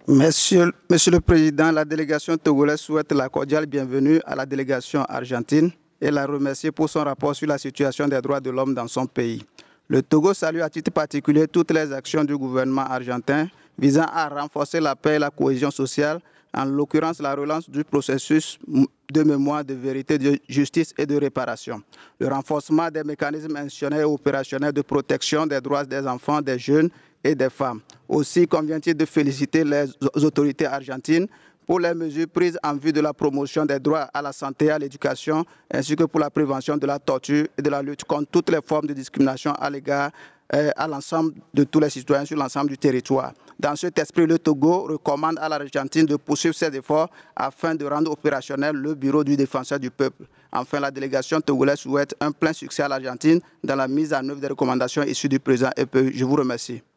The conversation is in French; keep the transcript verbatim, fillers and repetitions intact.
Monsieur, Monsieur le Président, la délégation togolaise souhaite la cordiale bienvenue à la délégation argentine et la remercier pour son rapport sur la situation des droits de l'homme dans son pays. Le Togo salue à titre particulier toutes les actions du gouvernement argentin visant à renforcer la paix et la cohésion sociale, en l'occurrence la relance du processus de mémoire, de vérité, de justice et de réparation, le renforcement des mécanismes institutionnels et opérationnels de protection des droits des enfants, des jeunes et des femmes. Aussi convient-il de féliciter les autorités argentines pour les mesures prises en vue de la promotion des droits à la santé et à l'éducation, ainsi que pour la prévention de la torture et de la lutte contre toutes les formes de discrimination à l'égard euh, à l'ensemble de tous les citoyens sur l'ensemble du territoire. Dans cet esprit, le Togo recommande à l'Argentine de poursuivre ses efforts afin de rendre opérationnel le bureau du défenseur du peuple. Enfin, la délégation togolaise souhaite un plein succès à l'Argentine dans la mise en œuvre des recommandations issues du président E P E. Je vous remercie.